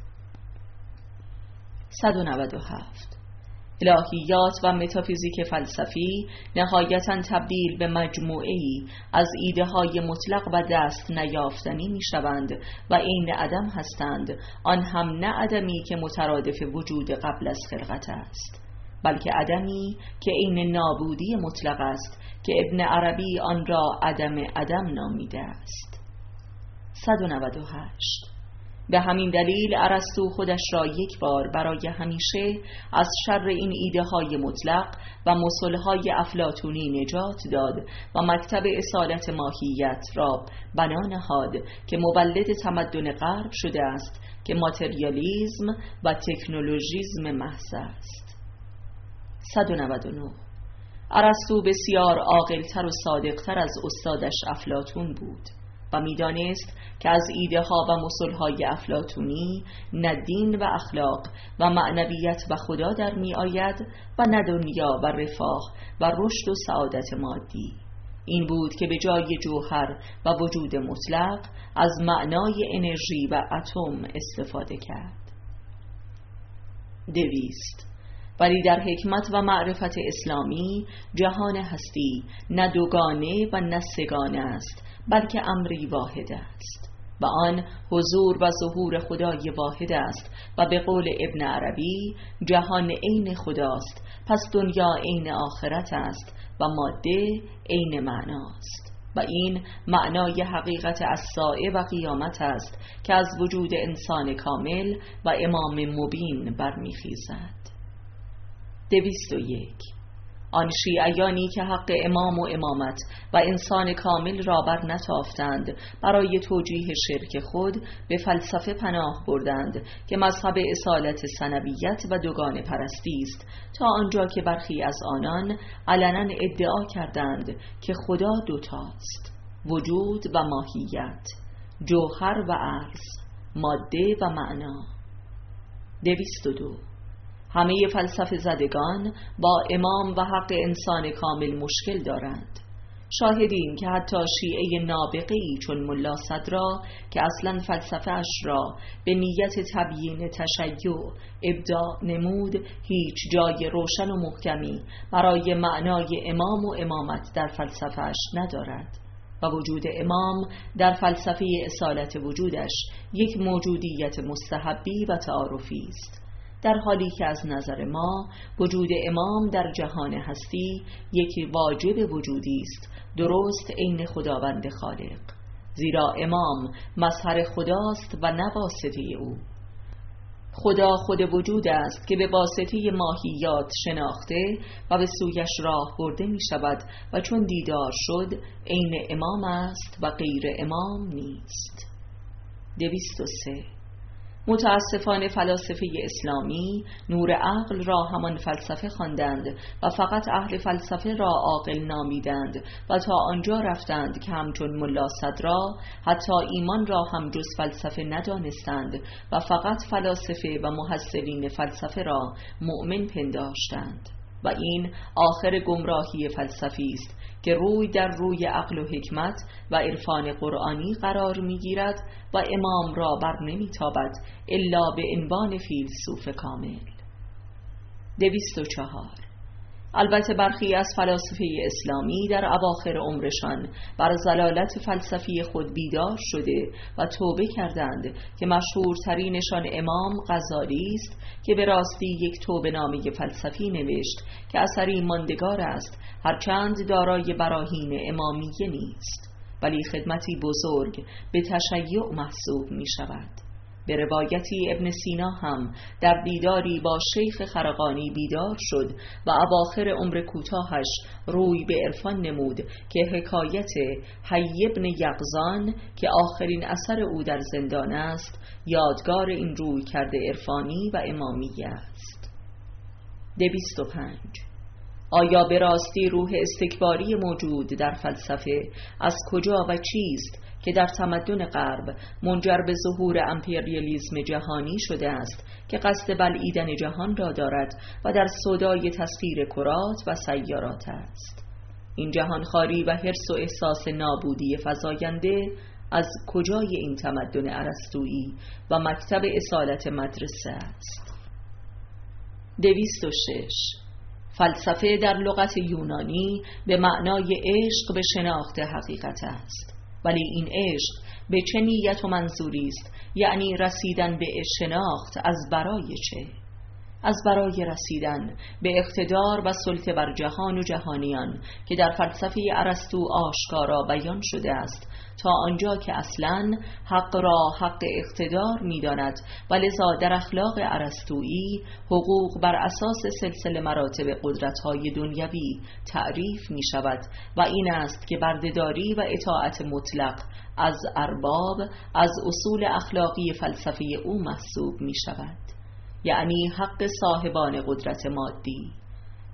صد و نود و هفت. الهیات و متافیزیک فلسفی نهایتاً تبدیل به مجموعه‌ای از ایده‌های مطلق و دست نیافتنی می‌شوند و عین عدم هستند، آن هم نه عدمی که مترادف وجود قبل از خلقت است، بلکه عدمی که عین نابودی مطلق است که ابن عربی آن را عدم عدم نامیده است. صد و نود و هشت. به همین دلیل ارسطو خودش را یک بار برای همیشه از شر این ایده های مطلق و مثل های افلاطونی نجات داد و مکتب اصالت ماهیت را بنا نهاد که مولد تمدن غرب شده است که ماتریالیزم و تکنولوژیزم محض است. صد و نود و نه. ارسطو بسیار عاقل‌تر و صادق‌تر از استادش افلاطون بود. و می‌دانست که از ایده ها و مسل‌های افلاطونی نه دین و اخلاق و معنویت و خدا در می آید و نه دنیا و رفاه و رشد و سعادت مادی. این بود که به جای جوهر و وجود مطلق از معنای انرژی و اتم استفاده کرد. دویست. ولی در حکمت و معرفت اسلامی جهان هستی نه دوگانه و نه سگانه است، بلکه امری واحد است و آن حضور و ظهور خدای واحد است و به قول ابن عربی جهان عین خداست، پس دنیا عین آخرت است و ماده عین معناست و این معنای حقیقت الساعه و قیامت است که از وجود انسان کامل و امام مبین برمیخیزد. دویست و یک. آن شیعیانی که حق امام و امامت و انسان کامل را بر نتافتند برای توجیه شرک خود به فلسفه پناه بردند که مذهب اصالت ثنویت و دوگانه پرستی است، تا آنجا که برخی از آنان علنا ادعا کردند که خدا دوتاست: وجود و ماهیت، جوهر و عرض، ماده و معنا. دویست و دو. همه فلسفه زدگان با امام و حق انسان کامل مشکل دارند. شاهدیم که حتی شیعه نابغه‌ای چون ملا صدرا که اصلا فلسفه اش را به نیت تبیین تشیع ابداع نمود، هیچ جای روشن و محکمی برای معنای امام و امامت در فلسفه اش ندارد و وجود امام در فلسفه اصالت وجودش یک موجودیت مستحبی و تعارفی است، در حالی که از نظر ما وجود امام در جهان هستی یک واجب وجودی است، درست عین خداوند خالق، زیرا امام مظهر خداست و نه واسطه او. خدا خود وجود است که به واسطه ماهیات شناخته و به سویش راه برده می شود و چون دیدار شد عین امام است و غیر امام نیست. دویست و سه. متاسفانه فلاسفه اسلامی نور عقل را همان فلسفه خواندند و فقط اهل فلسفه را عاقل نامیدند و تا آنجا رفتند که همچون ملا صدرا حتی ایمان را هم جز فلسفه ندانستند و فقط فلاسفه و محصلین فلسفه را مؤمن پنداشتند و این آخر گمراهی فلسفی است که روی در روی عقل و حکمت و عرفان قرآنی قرار می‌گیرد و امام را بر نمی‌تابد الا به عنوان فیلسوف کامل. دویست و چهار. البته برخی از فلاسفه اسلامی در اواخر عمرشان بر ضلالت فلسفی خود بیدار شده و توبه کردند که مشهورترینشان امام غزالی است که به راستی یک توبه نامه فلسفی نوشت که اثری ماندگار است، هرچند دارای براهین امامیه نیست، ولی خدمتی بزرگ به تشیع محسوب می شود. به روایتی ابن سینا هم در دیداری با شیخ خرقانی بیدار شد و اواخر عمر کوتاهش روی به عرفان نمود که حکایت حی ابن یقظان که آخرین اثر او در زندان است یادگار این روی کرده عرفانی و امامیه است. دویست و پنج. آیا به راستی روح استکباری موجود در فلسفه از کجا و چیست که در تمدن غرب منجر به ظهور امپریالیسم جهانی شده است که قصد بلعیدن جهان را دارد و در سودای تسخیر کرات و سیارات است؟ این جهانخواری و حرص و احساس نابودی فزاینده از کجای این تمدن ارسطویی و مکتب اصالت مدرسه است؟ دویست و شش. فلسفه در لغت یونانی به معنای عشق به شناخت حقیقت است، ولی این عشق به چه نیت و منظوری است؟ یعنی رسیدن به شناخت از برای چه؟ از برای رسیدن به اقتدار و سلطه بر جهان و جهانیان که در فلسفه ارسطو آشکارا بیان شده است، تا آنجا که اصلاً حق را حق اقتدار می داند و لذا در اخلاق ارسطویی حقوق بر اساس سلسله مراتب قدرت‌های دنیوی تعریف می شود و این است که بردهداری و اطاعت مطلق از ارباب از اصول اخلاقی فلسفه او محسوب می شود، یعنی حق صاحبان قدرت مادی.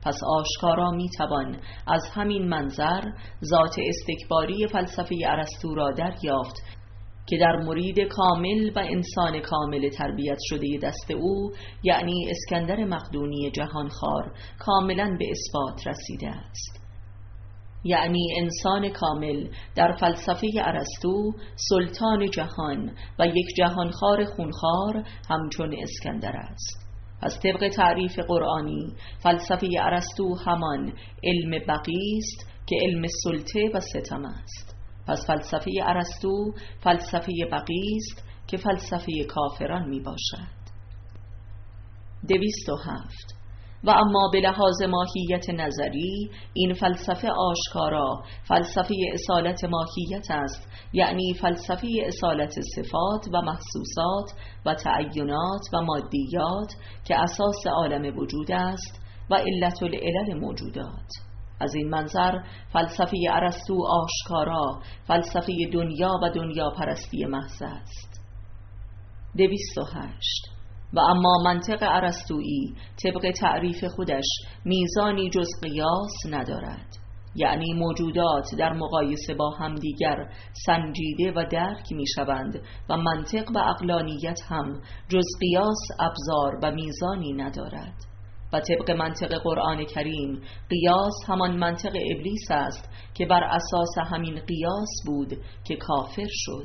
پس آشکارا میتوان از همین منظر ذات استکباری فلسفه ارسطو را دریافت که در مرید کامل و انسان کامل تربیت شده دست او، یعنی اسکندر مقدونی جهانخوار، کاملا به اثبات رسیده است. یعنی انسان کامل در فلسفه ارسطو سلطان جهان و یک جهانخوار خونخوار همچون اسکندر است. پس طبق تعریف قرآنی فلسفه ارسطو همان علم بقی است که علم سلطه و ستم است. پس فلسفه ارسطو فلسفه بقی است که فلسفه کافران می باشد. دویست و هفت. و اما به لحاظ ماهیت نظری این فلسفه آشکارا فلسفه اصالت ماهیت است، یعنی فلسفه اصالت صفات و محسوسات و تعینات و مادیات که اساس عالم وجود است و علت العلل موجودات. از این منظر فلسفه ارسطو آشکارا فلسفه دنیا و دنیا پرستی محض است. دویست و هشت. و اما منطق ارسطویی طبق تعریف خودش میزانی جز قیاس ندارد، یعنی موجودات در مقایسه با همدیگر سنجیده و درک می شوند و منطق و عقلانیت هم جز قیاس ابزار و میزانی ندارد. و طبق منطق قرآن کریم قیاس همان منطق ابلیس است که بر اساس همین قیاس بود که کافر شد.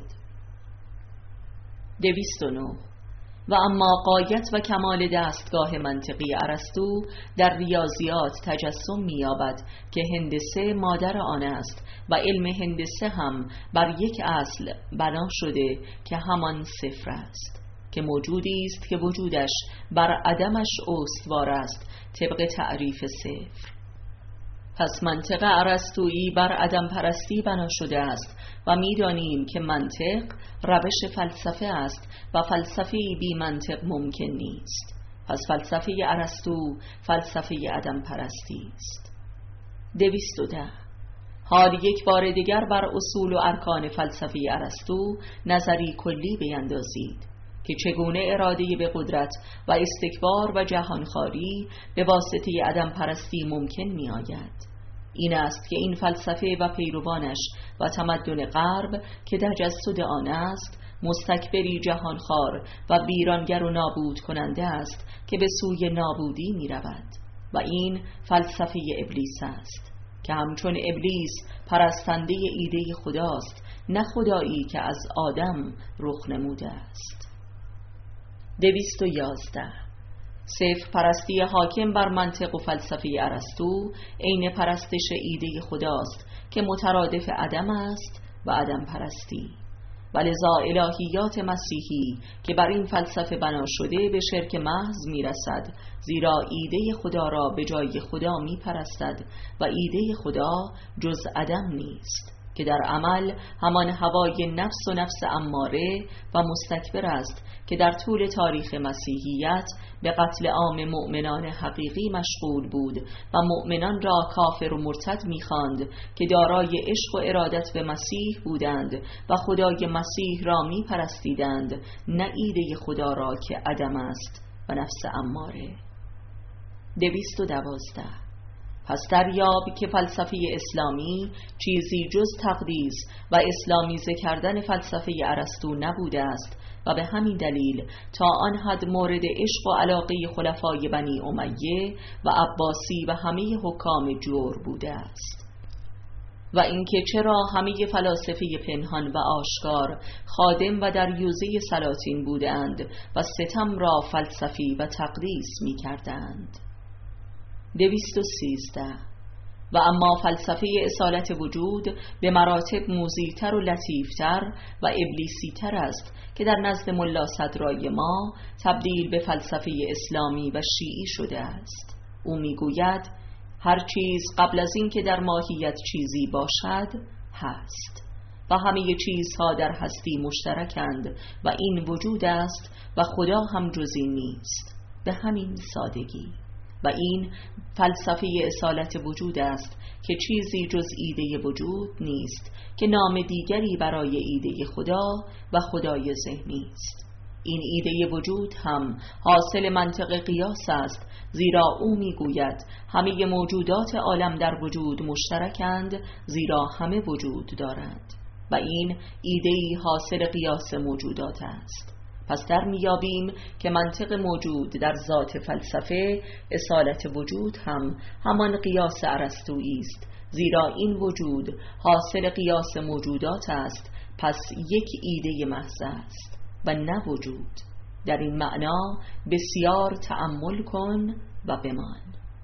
دویست و نه. و اما غایت و کمال دستگاه منطقی ارسطو در ریاضیات تجسم می‌یابد که هندسه مادر آن است و علم هندسه هم بر یک اصل بنا شده که همان صفر است، که موجودی است که وجودش بر عدمش استوار است طبق تعریف صفر. پس منطق ارسطویی بر عدم پرستی بنا شده است و می‌دانیم که منطق روش فلسفه است و فلسفه بی منطق ممکن نیست. پس فلسفه ارسطو فلسفه عدم پرستی است. دویست و ده. حال یک بار دیگر بر اصول و ارکان فلسفه ارسطو نظری کلی بیندازید که چگونه اراده به قدرت و استکبار و جهانخواری به واسطه عدم پرستی ممکن می آید. این است که این فلسفه و پیروانش و تمدن غرب که تجسد آن است مستکبری جهانخوار و ویرانگر و نابود کننده است که به سوی نابودی می رود و این فلسفه ابلیس است که همچون ابلیس پرستنده ایده خداست، نه خدایی که از آدم رخ نموده است. دویست و یازده. صفر پرستی حاکم بر منطق و فلسفه ارسطو عین پرستش ایده خداست که مترادف عدم است و عدم پرستی. ولذا الهیات مسیحی که بر این فلسفه بنا شده به شرک محض می رسد، زیرا ایده خدا را به جای خدا می پرستد و ایده خدا جز عدم نیست که در عمل همان هوای نفس و نفس اماره و مستکبر است که در طول تاریخ مسیحیت به قتل عام مؤمنان حقیقی مشغول بود و مؤمنان را کافر و مرتد می‌خواند که دارای عشق و ارادت به مسیح بودند و خدای مسیح را می‌پرستیدند، نه ایده خدا را که عدم است و نفس اماره. دویست و دوازده. پس دریاب که فلسفه اسلامی چیزی جز تقدیس و اسلامیزه کردن فلسفه ارسطو نبوده است و به همین دلیل تا آن حد مورد عشق و علاقه خلفای بنی امیه و عباسی و همه حکام جور بوده است. و اینکه چرا همه فلاسفه پنهان و آشکار خادم و دریوزه سلاطین بودند و ستم را فلسفی و تقدیس می کردند. دویست و سیزده. و اما فلسفه اصالت وجود به مراتب موذی‌تر و لطیفتر و ابلیسی‌تر است که در نزد ملا صدرای ما تبدیل به فلسفه اسلامی و شیعی شده است. او میگوید هر چیز قبل از این که در ماهیت چیزی باشد هست و همه چیزها در هستی مشترکند و این وجود است و خدا هم جزی نیست، به همین سادگی. و این فلسفه اصالت وجود است که چیزی جز ایده وجود نیست که نام دیگری برای ایده خدا و خدای ذهنی است. این ایده وجود هم حاصل منطق قیاس است، زیرا او میگوید همه موجودات عالم در وجود مشترکند، زیرا همه وجود دارند و این ایده‌ای حاصل قیاس موجودات است. پس در میابیم که منطق موجود در ذات فلسفه اصالت وجود هم همان قیاس ارسطویی است، زیرا این وجود حاصل قیاس موجودات است، پس یک ایده محض است و نه وجود. در این معنا بسیار تأمل کن و بمان.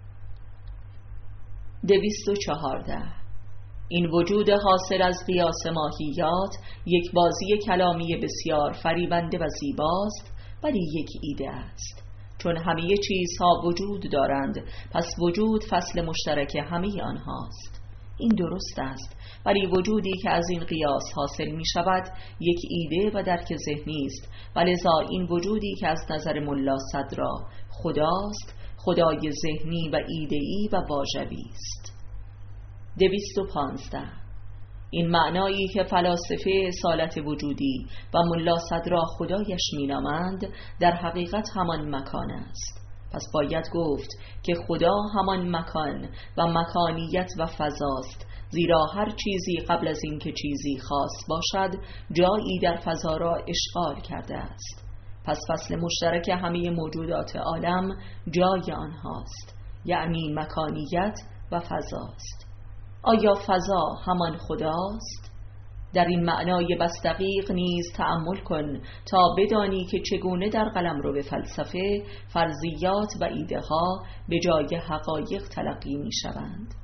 دویست و چهارده. این وجود حاصل از قیاس ماهیات یک بازی کلامی بسیار فریبنده و زیباست، ولی یک ایده است. چون همه چیزها وجود دارند، پس وجود فصل مشترک همه آنهاست. این درست است، ولی وجودی که از این قیاس حاصل می شود یک ایده و درک ذهنی است و لذا این وجودی که از نظر ملا صدرا خداست، خدای ذهنی و ایده‌ای و واجبی است. دویست و پانزده. این معنایی که فلاسفه اصالت وجودی و ملا صدرا خدایش می نامند در حقیقت همان مکان است. پس باید گفت که خدا همان مکان و مکانیت و فضاست، زیرا هر چیزی قبل از اینکه چیزی خاص باشد جایی در فضا را اشغال کرده است. پس فصل مشترک همه موجودات عالم جای آنهاست، یعنی مکانیت و فضاست. آیا فضا همان خداست؟ در این معنای بس دقیق نیز تأمل کن تا بدانی که چگونه در قلمرو به فلسفه فرضیات و ایده ها به جای حقایق تلقی می شوند.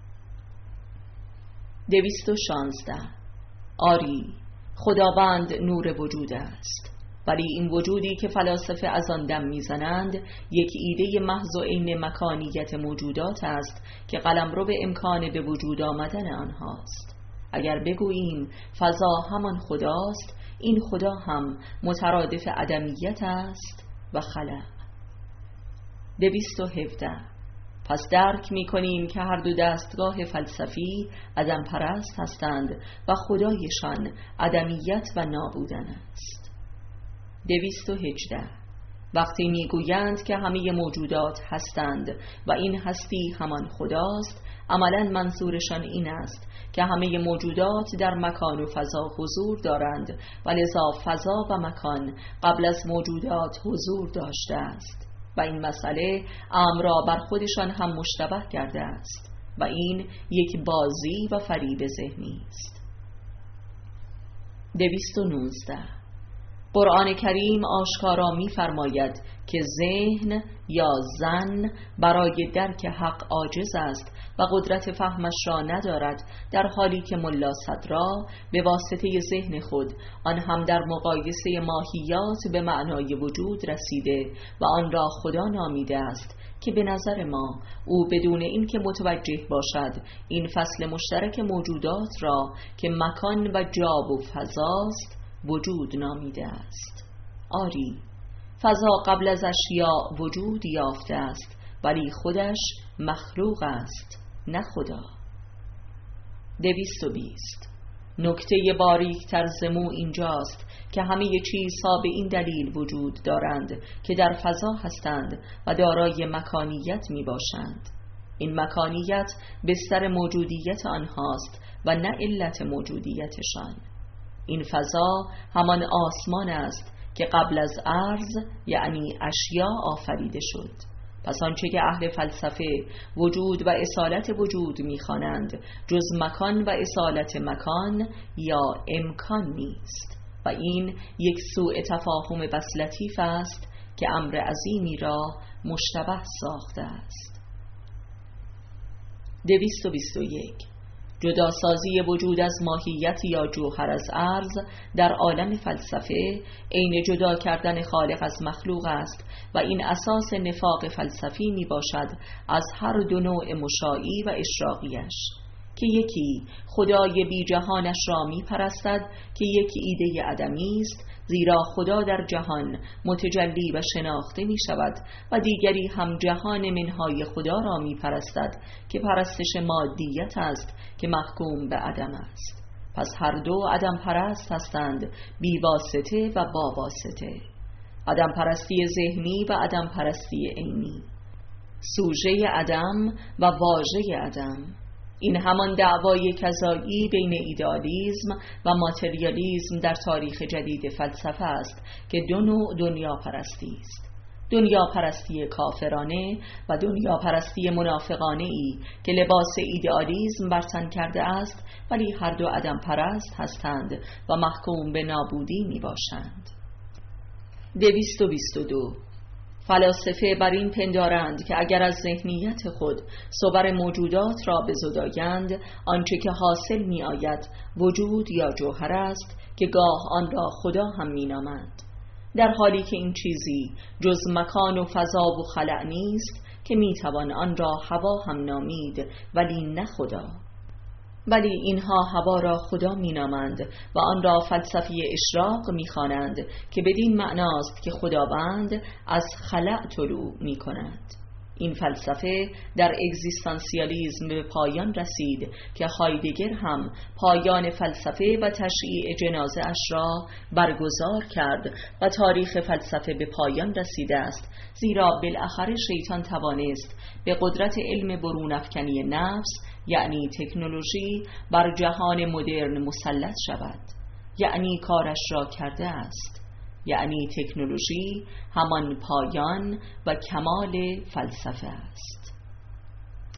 دویست و شانزده. آری، خداوند نور وجود است، ولی این وجودی که فلاسفه از آن دم میزنند یک ایده محض و عین مکانیت موجودات است که قلمرو به امکان به وجود آمدن آنهاست. اگر بگوییم فضا همان خداست، این خدا هم مترادف عدمیت است و خلق. دویست و هفده. پس درک می کنیم که هر دو دستگاه فلسفی عدم پرست هستند و خدایشان عدمیت و نابودن است. دویست و هجده. وقتی میگویند که همه موجودات هستند و این هستی همان خداست، عملاً منظورشان این است که همه موجودات در مکان و فضا حضور دارند و لذا فضا و مکان قبل از موجودات حضور داشته است و این مسئله امر را بر خودشان هم مشتبه کرده است و این یک بازی و فریب ذهنی است. دویست و نوزده. قرآن کریم آشکارا می فرماید که ذهن یا ظن برای درک حق عاجز است و قدرت فهمش را ندارد، در حالی که ملا صدرا به واسطه ذهن خود آن هم در مقایسه ماهیات به معنای وجود رسیده و آن را خدا نامیده است که به نظر ما او بدون اینکه متوجه باشد این فصل مشترک موجودات را که مکان و جا و فضاست وجود نامیده است. آری، فضا قبل از اشیاء وجود یافته است، ولی خودش مخلوق است، نه خدا. دویست و بیست. نکته باریک تر زمو اینجاست که همه چیزها به این دلیل وجود دارند که در فضا هستند و دارای مکانیت می باشند. این مکانیت بستر موجودیت آنهاست و نه علت موجودیتشان. این فضا همان آسمان است که قبل از عرض یعنی اشیا آفریده شد. پس آنچه که اهل فلسفه وجود و اصالت وجود می‌خوانند جز مکان و اصالت مکان یا امکان نیست و این یک سوء تفاهم بس لطیف است که امر عظیمی را مشتبه ساخته است. دویست و بیست و یک. جداسازی وجود از ماهیت یا جوهر از عرض در عالم فلسفه عین جدا کردن خالق از مخلوق است و این اساس نفاق فلسفی می باشد از هر دو نوع مشاعی و اشراقیش، که یکی خدای بی جهانش را می پرستد که یکی ایده عدمی است، زیرا خدا در جهان متجلی و شناخته می شود، و دیگری هم جهان منهای خدا را می پرستد که پرستش مادیت است که محکوم به عدم است. پس هر دو عدم پرست هستند، بی واسطه و با واسطه، عدم پرستی ذهنی و عدم پرستی عینی. سوژه عدم و واژه عدم. این همان دعوای کذایی بین ایدئالیسم و ماتریالیسم در تاریخ جدید فلسفه است که دو نوع دنیا پرستی است: دنیا پرستی کافرانه و دنیا پرستی منافقانه ای که لباس ایدئالیسم بر تن کرده است، ولی هر دو عدم پرست هستند و محکوم به نابودی می باشند. دویست و بیست و دو. فلاسفه بر این پندارند که اگر از ذهنیت خود صور موجودات را بزدایند، آنچه که حاصل می آید وجود یا جوهر است که گاه آن را خدا هم می نامند، در حالی که این چیزی جز مکان و فضا و خلأ نیست که می توان آن را هوا هم نامید ولی نه خدا. ولی اینها هوا را خدا می نامند و آن را فلسفه اشراق می خوانند که بدین معناست که خداوند از خلأ طلوع می کند. این فلسفه در اگزیستانسیالیسم به پایان رسید که هایدگر هم پایان فلسفه و تشییع جنازه اش را برگزار کرد و تاریخ فلسفه به پایان رسیده است، زیرا بالاخره شیطان توانست به قدرت علم برون افکنی نفس یعنی تکنولوژی بر جهان مدرن مسلط شود. یعنی کارش را کرده است. یعنی تکنولوژی همان پایان و کمال فلسفه است.